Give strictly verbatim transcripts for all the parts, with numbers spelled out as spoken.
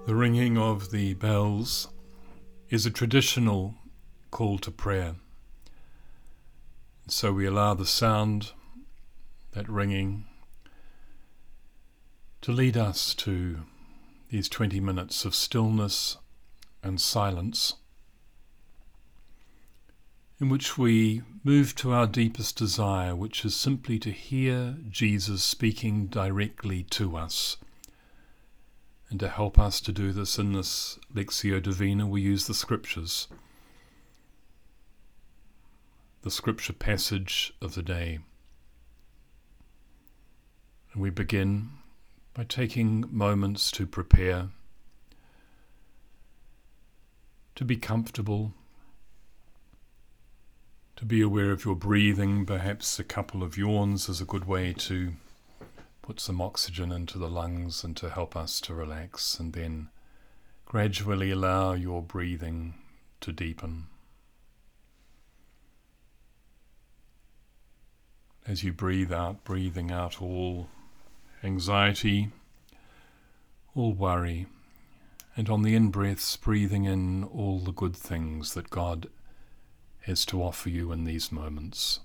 The ringing of the bells is a traditional call to prayer. So we allow the sound, that ringing, to lead us to these twenty minutes of stillness and silence, in which we move to our deepest desire, which is simply to hear Jesus speaking directly to us. And to help us to do this in this Lectio Divina, we use the Scriptures, the Scripture passage of the day. And we begin by taking moments to prepare, to be comfortable, to be aware of your breathing. Perhaps a couple of yawns is a good way to put some oxygen into the lungs and to help us to relax, and then gradually allow your breathing to deepen. As you breathe out, breathing out all anxiety, all worry, and on the in-breaths, breathing in all the good things that God has to offer you in these moments.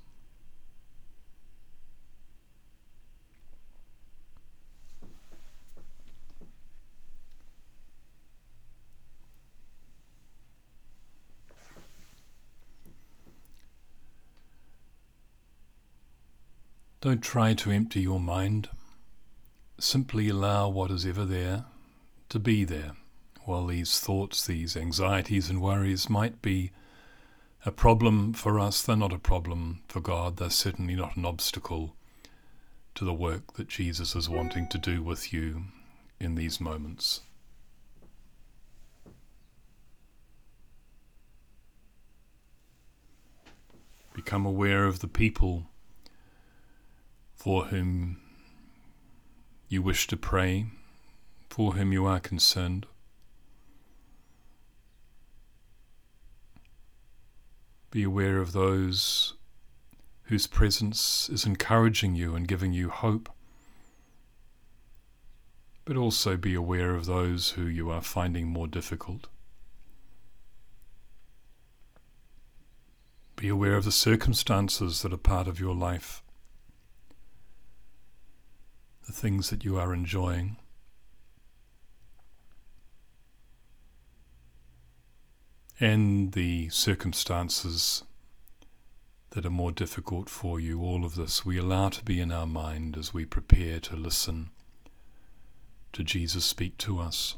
Don't try to empty your mind. Simply allow what is ever there to be there. While these thoughts, these anxieties and worries might be a problem for us, they're not a problem for God. They're certainly not an obstacle to the work that Jesus is wanting to do with you in these moments. Become aware of the people for whom you wish to pray, for whom you are concerned. Be aware of those whose presence is encouraging you and giving you hope, but also be aware of those who you are finding more difficult. Be aware of the circumstances that are part of your life, the things that you are enjoying. And the circumstances that are more difficult for you. All of this we allow to be in our mind as we prepare to listen to Jesus speak to us.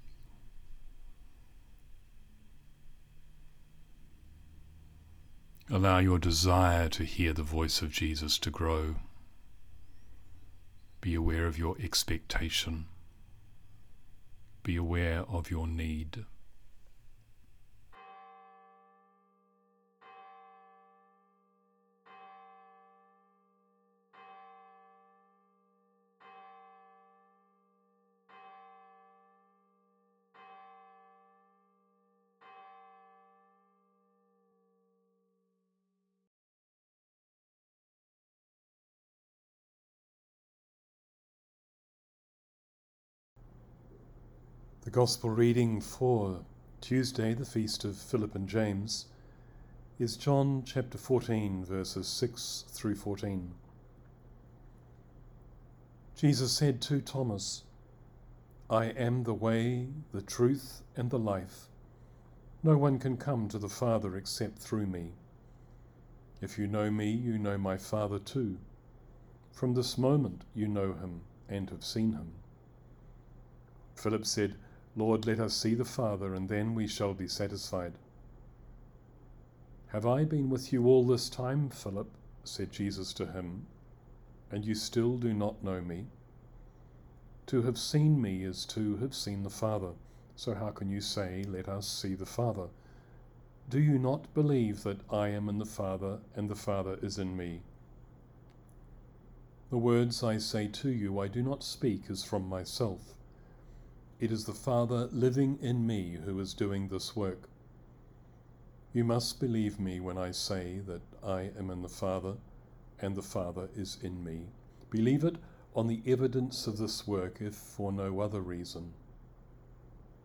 Allow your desire to hear the voice of Jesus to grow. Be aware of your expectation. Be aware of your need. The Gospel reading for Tuesday, the feast of Philip and James, is John chapter fourteen, verses six through fourteen. Jesus said to Thomas, "I am the way, the truth, and the life. No one can come to the Father except through me. If you know me, you know my Father too. From this moment you know him and have seen him." Philip said, "Lord, let us see the Father, and then we shall be satisfied." "Have I been with you all this time, Philip?" said Jesus to him, "and you still do not know me? To have seen me is to have seen the Father. So how can you say, 'Let us see the Father'? Do you not believe that I am in the Father, and the Father is in me? The words I say to you I do not speak as from myself. It is the Father living in me who is doing this work. You must believe me when I say that I am in the Father and the Father is in me. Believe it on the evidence of this work, if for no other reason.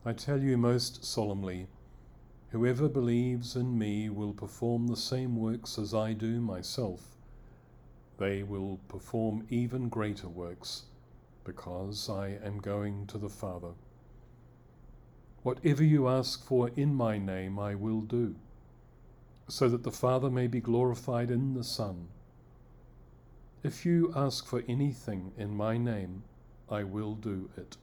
I tell you most solemnly, whoever believes in me will perform the same works as I do myself. They will perform even greater works, because I am going to the Father. Whatever you ask for in my name I will do, so that the Father may be glorified in the Son. If you ask for anything in my name, I will do it.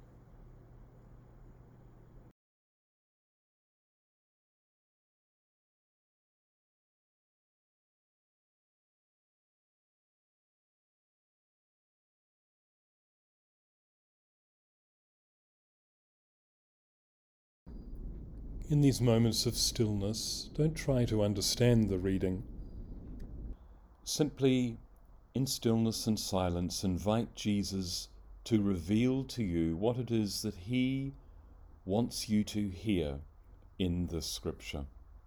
In these moments of stillness, don't try to understand the reading. Simply, in stillness and silence, invite Jesus to reveal to you what it is that he wants you to hear in this scripture.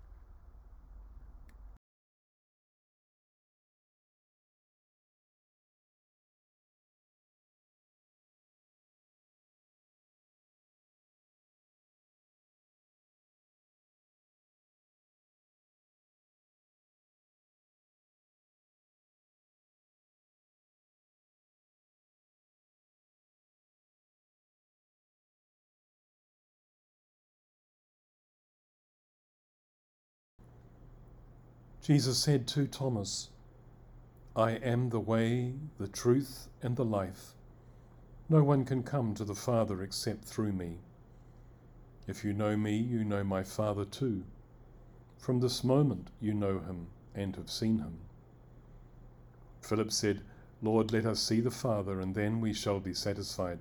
Jesus said to Thomas, I am the way, the truth, and the life. No one can come to the Father except through me. If you know me, you know my Father too. From this moment you know him and have seen him. Philip said, Lord, let us see the Father, and then we shall be satisfied.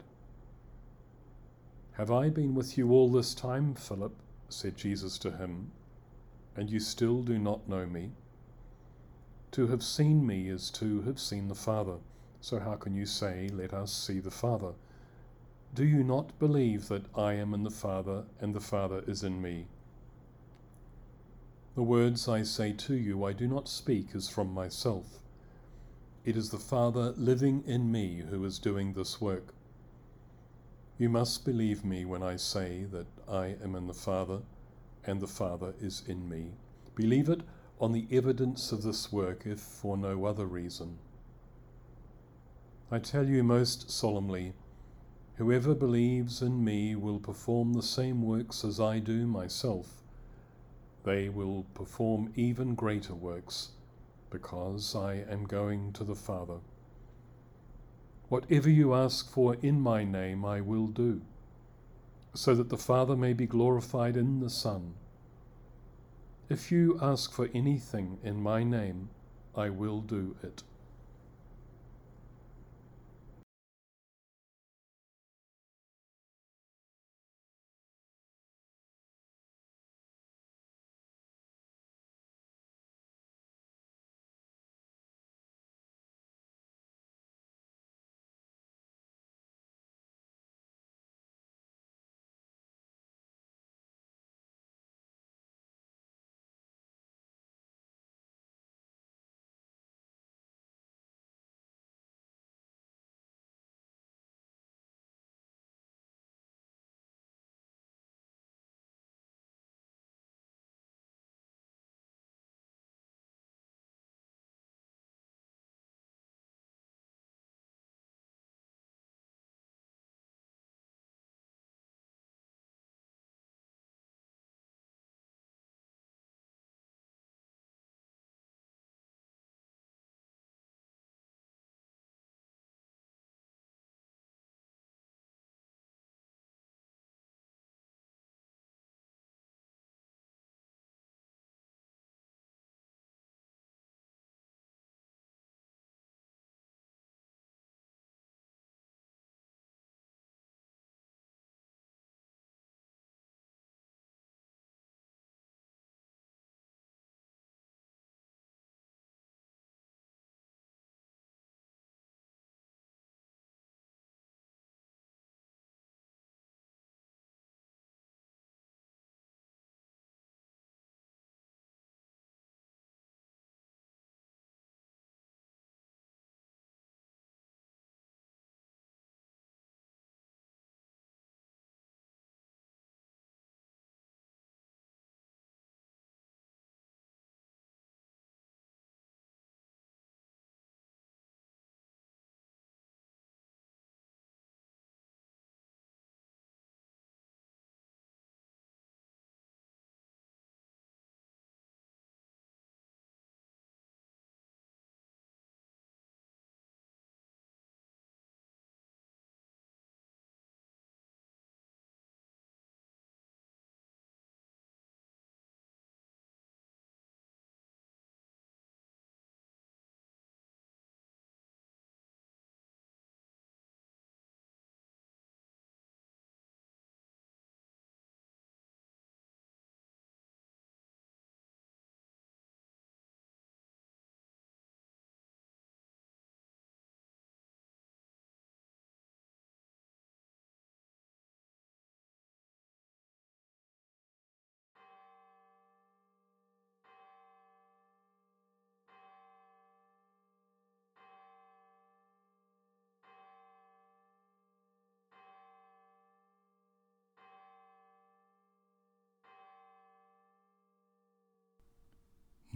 Have I been with you all this time, Philip? Said Jesus to him, and you still do not know me? To have seen me is to have seen the Father. So how can you say, let us see the Father? Do you not believe that I am in the Father, and the Father is in me? The words I say to you I do not speak as from myself. It is the Father living in me who is doing this work. You must believe me when I say that I am in the Father, and the Father is in me. Believe it on the evidence of this work, if for no other reason. I tell you most solemnly, whoever believes in me will perform the same works as I do myself. They will perform even greater works, because I am going to the Father. Whatever you ask for in my name I will do, so that the Father may be glorified in the Son. If you ask for anything in my name, I will do it.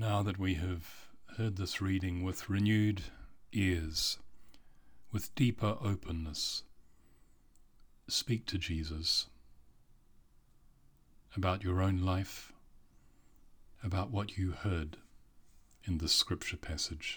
Now that we have heard this reading with renewed ears, with deeper openness, speak to Jesus about your own life, about what you heard in this scripture passage.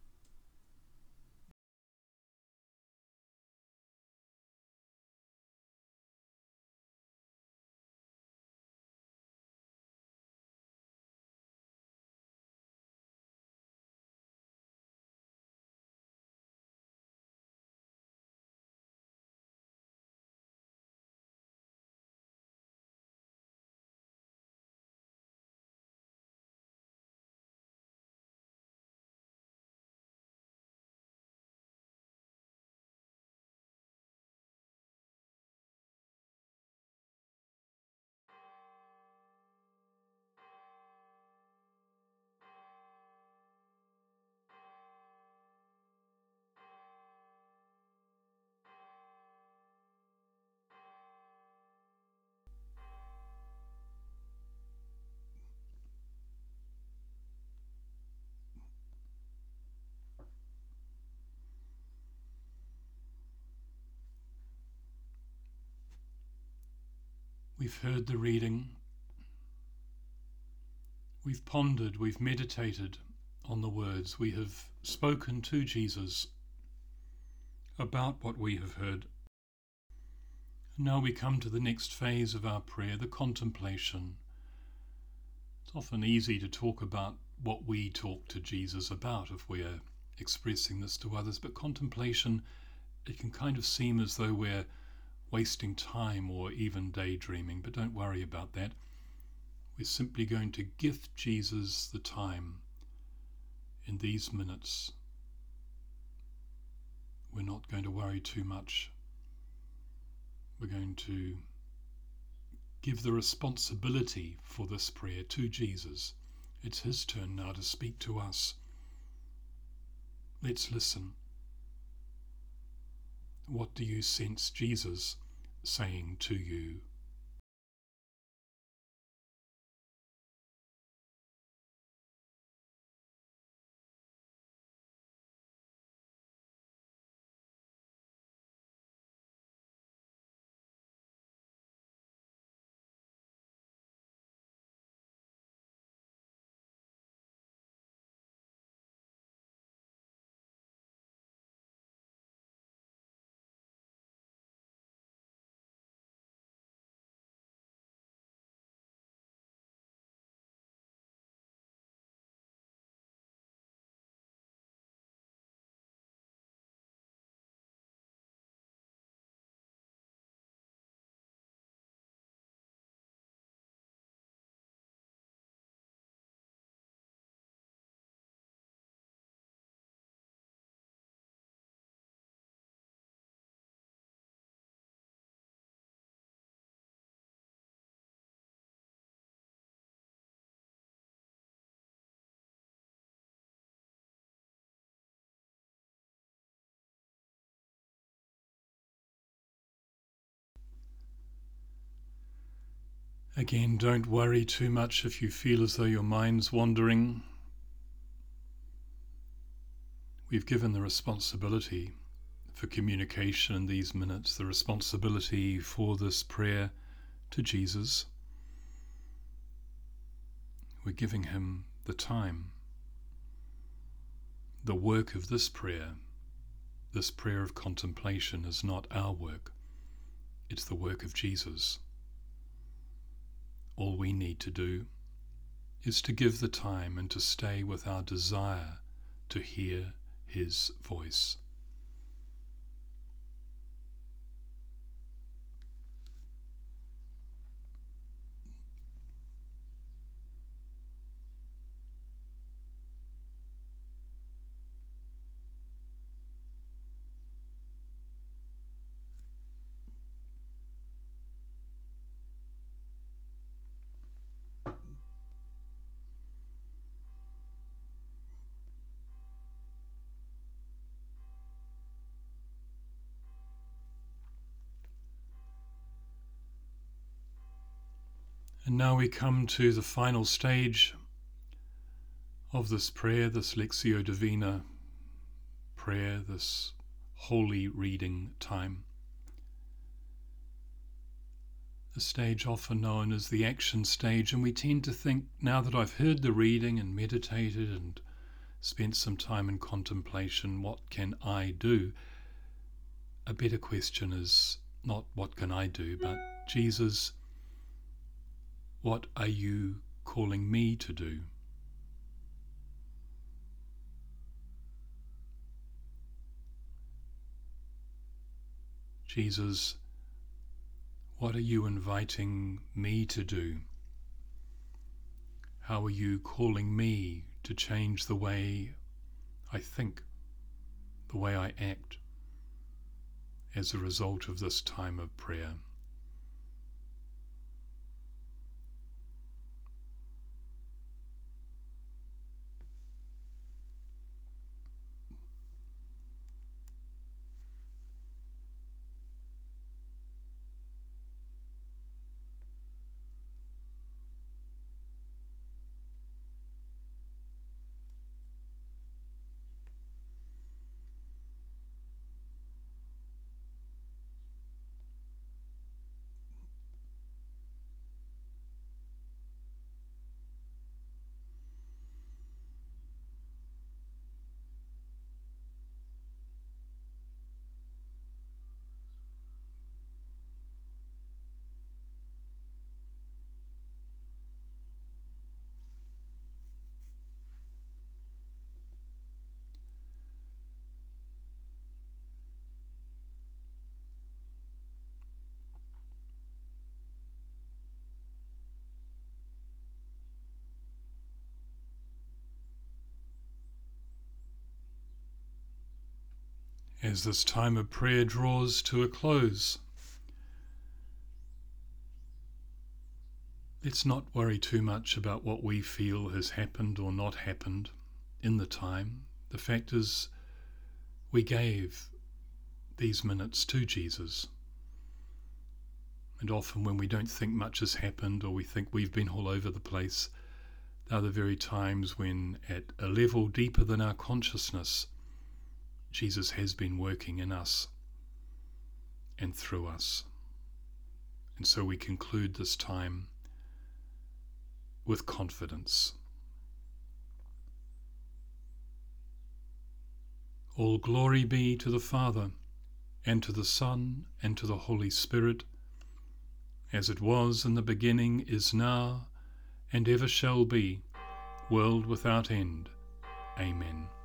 We've heard the reading, we've pondered, we've meditated on the words, we have spoken to Jesus about what we have heard. And now we come to the next phase of our prayer, the contemplation. It's often easy to talk about what we talk to Jesus about if we're expressing this to others, but contemplation, it can kind of seem as though we're wasting time or even daydreaming, but don't worry about that. We're simply going to gift Jesus the time in these minutes. We're not going to worry too much. We're going to give the responsibility for this prayer to Jesus. It's his turn now to speak to us. Let's listen. What do you sense Jesus saying to you? Again, don't worry too much if you feel as though your mind's wandering. We've given the responsibility for communication in these minutes, the responsibility for this prayer to Jesus. We're giving him the time. The work of this prayer, this prayer of contemplation, is not our work. It's the work of Jesus. All we need to do is to give the time and to stay with our desire to hear his voice. And now we come to the final stage of this prayer, this Lectio Divina prayer, this holy reading time. The stage often known as the action stage, and we tend to think, now that I've heard the reading and meditated and spent some time in contemplation, what can I do? A better question is not what can I do, but Jesus, what are you calling me to do? Jesus, what are you inviting me to do? How are you calling me to change the way I think, the way I act, as a result of this time of prayer? As this time of prayer draws to a close, let's not worry too much about what we feel has happened or not happened in the time. The fact is, we gave these minutes to Jesus. And often when we don't think much has happened, or we think we've been all over the place, they're the very times when, at a level deeper than our consciousness, Jesus has been working in us and through us. And so we conclude this time with confidence. All glory be to the Father, and to the Son, and to the Holy Spirit, as it was in the beginning, is now, and ever shall be, world without end. Amen.